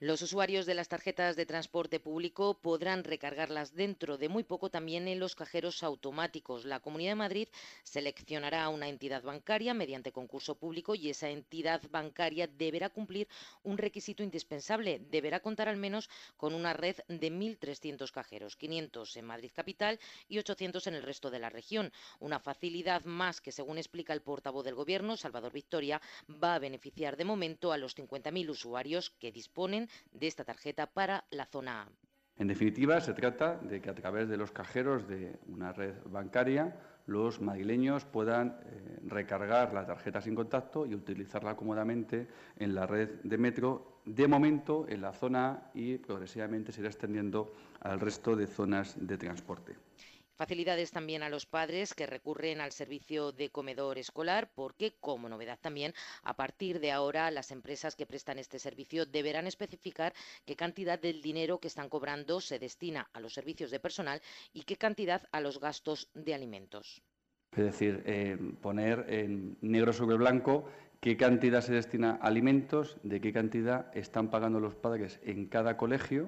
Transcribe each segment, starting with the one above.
Los usuarios de las tarjetas de transporte público podrán recargarlas dentro de muy poco también en los cajeros automáticos. La Comunidad de Madrid seleccionará una entidad bancaria mediante concurso público y esa entidad bancaria deberá cumplir un requisito indispensable. Deberá contar al menos con una red de 1.300 cajeros, 500 en Madrid capital y 800 en el resto de la región. Una facilidad más que, según explica el portavoz del Gobierno, Salvador Victoria, va a beneficiar de momento a los 50.000 usuarios que disponen de esta tarjeta para la zona A. En definitiva, se trata de que a través de los cajeros de una red bancaria los madrileños puedan recargar la tarjeta sin contacto y utilizarla cómodamente en la red de metro, de momento en la zona A, y progresivamente se irá extendiendo al resto de zonas de transporte. Facilidades también a los padres que recurren al servicio de comedor escolar porque, como novedad también, a partir de ahora las empresas que prestan este servicio deberán especificar qué cantidad del dinero que están cobrando se destina a los servicios de personal y qué cantidad a los gastos de alimentos. Es decir, poner en negro sobre blanco qué cantidad se destina a alimentos, de qué cantidad están pagando los padres en cada colegio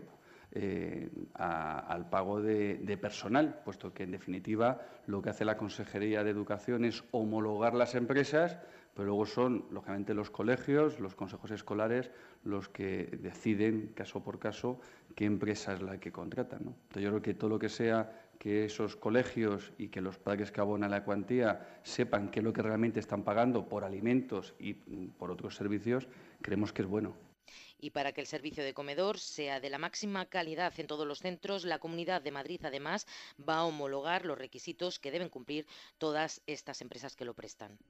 al pago de personal, puesto que, en definitiva, lo que hace la Consejería de Educación es homologar las empresas, pero luego son, lógicamente, los colegios, los consejos escolares, los que deciden, caso por caso, qué empresa es la que contratan, ¿no? Entonces, yo creo que todo lo que sea que esos colegios y que los padres que abonan la cuantía sepan qué es lo que realmente están pagando por alimentos y por otros servicios, creemos que es bueno. Y para que el servicio de comedor sea de la máxima calidad en todos los centros, la Comunidad de Madrid, además, va a homologar los requisitos que deben cumplir todas estas empresas que lo prestan.